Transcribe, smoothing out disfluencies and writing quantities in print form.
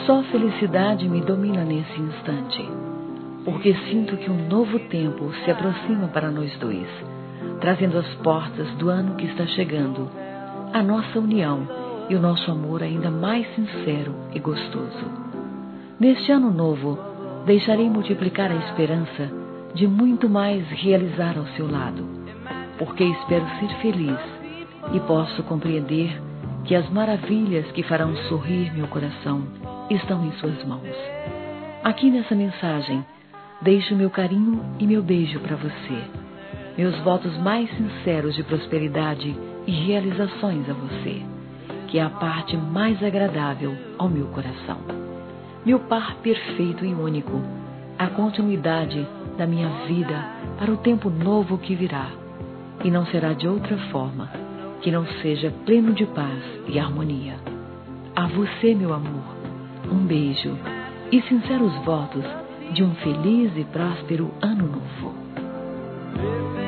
Só felicidade me domina nesse instante, porque sinto que um novo tempo se aproxima para nós dois, trazendo às portas do ano que está chegando a nossa união e o nosso amor ainda mais sincero e gostoso. Neste ano novo, deixarei multiplicar a esperança de muito mais realizar ao seu lado, porque espero ser feliz e posso compreender que as maravilhas que farão sorrir meu coração estão em suas mãos. Aqui nessa mensagem, deixo meu carinho e meu beijo para você, meus votos mais sinceros de prosperidade e realizações a você, que é a parte mais agradável ao meu coração. Meu par perfeito e único, a continuidade da minha vida para o tempo novo que virá, e não será de outra forma que não seja pleno de paz e harmonia. A você, meu amor, um beijo e sinceros votos de um feliz e próspero ano novo.